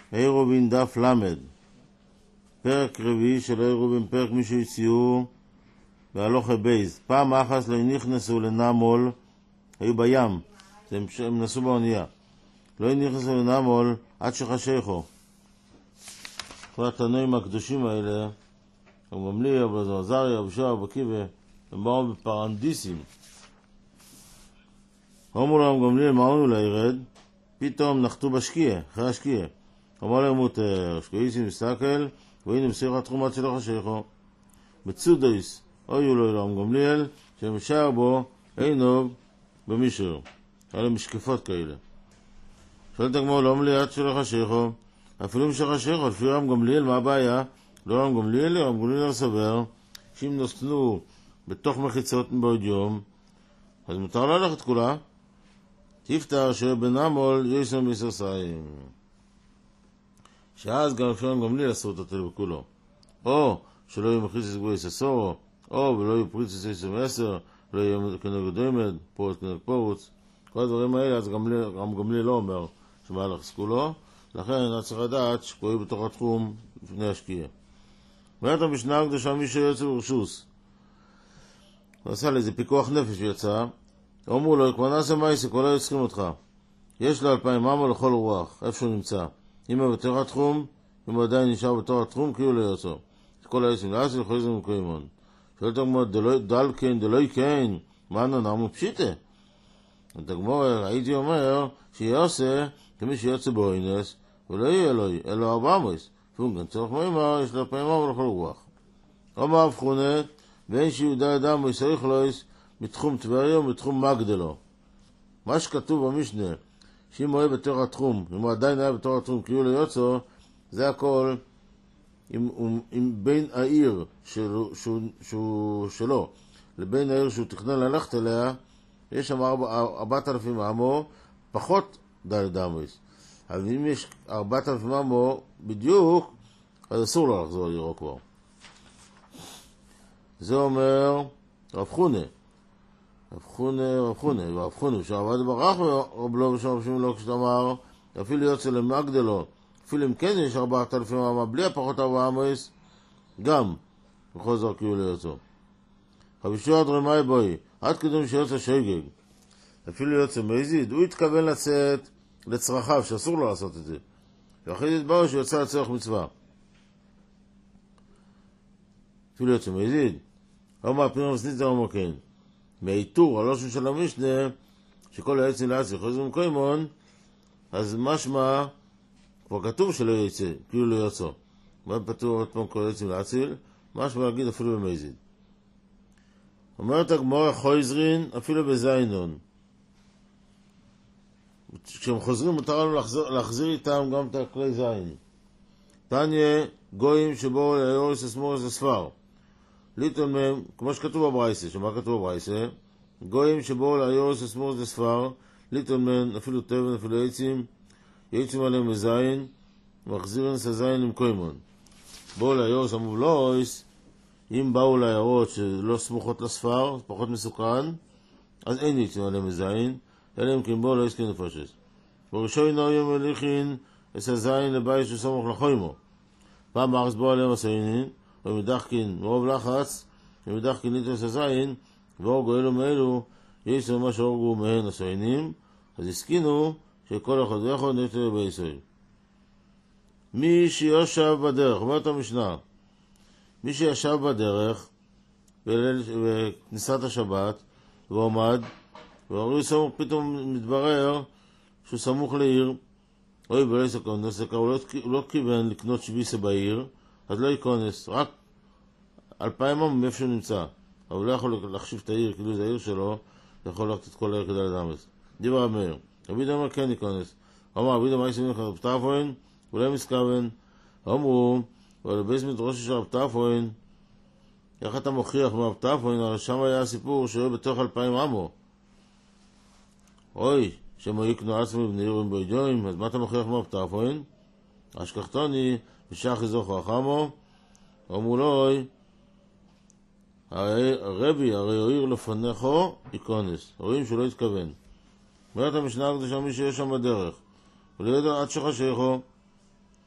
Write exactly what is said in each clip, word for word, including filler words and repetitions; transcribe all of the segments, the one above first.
עירובין דף למד, פרק רביעי של עירובין, פרק מי שהציעו בהלוכה בייז. פעם אחת לא נכנסו לנמול, היו בים, הם נסו באונייה, לא נכנסו לנמול עד שחשיכו. כל התנועים הקדושים האלה, הם גמלי, אבו עזריה, אבו שוע, אבו קיבה, הם באו בפרנדיסים. אמרו להם גמלי, אמרנו לירד, פתאום נחתו בשקיע, אחרי השקיע. אמר להם מותר, שקויסים מסתכל, והנה מסיר התחומת שלו חשיכו. בצודויס, אויו לו אלוהם גמליאל, שמשאר בו עינו במישור. אלה משקפות כאלה. שואלת הגמור, לא מליאת שלו חשיכו, אפילו משל חשיכו, לפי רם גמליאל, מה הבעיה? לא רם גמליאל, רם גמליאל סבר, שאם נוסנו בתוך מחיצות בעוד יום, אז מותר ללכת כולה, תפתר שבנמול יסום ביסוסיים. שאז גם אפשר גמליאל אסור את התל בכולו. או שלא יהיו מחיץ סגבו יססורו, או ולא יהיו פריץ יססום עשר, לא יהיו כנגד דוימד, פורץ כנגד פורץ. כל הדברים האלה, אז גם גמליאל לא אומר שמהלך סגולו, לכן אני צריך לדעת שקוראים בתוך התחום לפני השקיע. ואתה המשנה הקדושה מי שיוצא ברשוס. הוא עשה לי איזה פיקוח נפש ויצא, אמרו לו, כבר נעשה מייסי, כל היו צריכים אותך. יש לו אלפיים ממה לכל רוח, איפה שהוא נמצא. אם הוא בתור התחום, אם הוא עדיין נשאר בתור התחום, כאילו לא יוצא. כל היו צריכים לעשות, יכול להיות מקוימון. שואלת הגמור, דל כן, דלוי כן, מה נעמו פשיטה? את הגמור, הייתי אומר, שיעשה, כמי שיוצא באוינס, ולא יהיה אלוהי, אלו ארבע מויס. פונקן, צורך מימר, יש לו אלפיים ממה לכל רוח. אומר הבחונת, ואין שיהודה אדם ויסריך לויס, מתחום טבריה ומתחום מגדלו. מה שכתוב במשנה, שאם הוא היה בתור התחום, אם הוא עדיין היה בתור התחום כאילו לא יוצא, זה הכל עם, עם, עם בין העיר שלו, שהוא, שהוא, שלו לבין העיר שהוא תכנן ללכת אליה, יש שם ארבעת אלפים עמו, פחות דלת עמוס. אבל אם יש ארבעת אלפים עמו בדיוק, אז אסור לו לחזור לירו כבר. זה אומר רב חונה. רב חונה, רב חונה, רב חונה, שעבד ברח ורב לא ושם רבים לו כשתאמר, אפילו יוצא למגדלו, אפילו אם כן יש ארבעת אלפים עמה, בלי הפחות ארבע עמוס, גם, בכל זאת כאילו ליוצא. חבישו עד רמי בוי, עד קדום שיוצא שגג, אפילו יוצא מזיד, הוא התכוון לצאת לצרכיו, שאסור לו לעשות את זה. ואחרי התברר שיוצא לצורך מצווה. אפילו יוצא מזיד. אומר פינו מסנית זה אומר כן. מהאיתור, הלושן של המשנה, שכל היצא לעצי, חוזרים קוימון, אז משמע, כבר כתוב שלא יצא, כאילו לא יוצא. מה פתור עוד פעם כל היצא לעצי, משמע להגיד אפילו במזיד. אומרת הגמורה חויזרין, אפילו בזיינון. כשהם חוזרים, מותר לנו להחזיר, להחזיר איתם גם את הכלי זין. תניה, גויים שבו ליורס אסמורס אספר. ליטון מהם, כמו שכתוב בברייסה, שמה כתוב בברייסה? גויים שבו ליורס אסמורס אספר, ליטון מהם, אפילו טבן, אפילו עצים, יצים עליהם בזין, מחזירן את הזין עם קוימון. בואו ליורס המובלויס, אם באו לירות שלא סמוכות לספר, פחות מסוכן, אז אין יצים עליהם בזין, אלא אם כן בואו לא יסכן לפשס. בראשו אינו יום הליכין את הזין לבית שסמוך לחוימו. פעם הארץ בוא עליהם הסעינין, ומדחקין מרוב לחץ, ומדחקין ליטוס הזין, והורגו אלו מאלו, יש למה שהורגו מהן הסעינים, אז הסכינו שכל אחד ואחד נטל בישראל. מי שיושב בדרך, אומרת המשנה, מי שישב בדרך, בכניסת השבת, ועומד, והורי סמוך פתאום מתברר שהוא סמוך לעיר, אוי ולא יסכונס, הוא לא כיוון לקנות שביסה בעיר, אז לא ייכונס, רק אלפיים עם מאיפה שהוא נמצא. אבל הוא לא יכול להחשיב את העיר, כאילו זה העיר שלו, יכול לקחת את כל העיר כדי לדמס. דיבר המאיר, רבי דמר כן ייכונס. אמר, רבי דמר יסמין לך רב טרפוין, אולי מסכוון. אמרו, אבל בייס מדרוש של רב טרפוין, איך אתה מוכיח מרב טרפוין, הרי שם היה הסיפור שהוא בתוך אלפיים עמו. אוי, שמה יקנו עצמי בני עירים בידיועים, אז מה אתה מוכיח מרב טרפוין? אשכחתוני, ושח יזוך רחמו, אמרו לו, אוי, הרבי, הרי הועיר לפניכו, יקונס, רואים שהוא לא התכוון. אומרת המשנה הקדושה מי שיש שם בדרך, ולידע עד שחשיכו,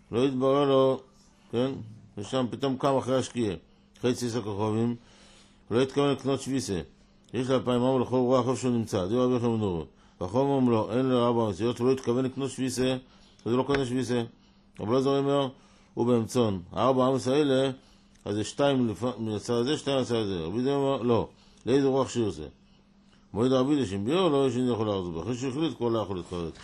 לא יתברר לו, כן? ושם פתאום קם אחרי השקיעה, אחרי ציס הכוכבים, לא יתכוון לקנות שביסה. יש לה פעמים אמרו לכל רוח איפה שהוא נמצא, דיו רבי יחם נורו. והחום אמרו לו, אין לרבה המציאות, ולא יתכוון לקנות שביסה, אז הוא לא קונה שביסה. אבל לא זו אומר, הוא באמצון. הארבע עמוס האלה, אז זה שתיים מנצל הזה, שתיים מנצל הזה. רבי דיו אומר, לא, לאיזה רוח שיר זה. מועד הרבי דשים ביור, לא יש אין יכול להרזו. אחרי שהוא החליט, כל לא יכול להתחרט.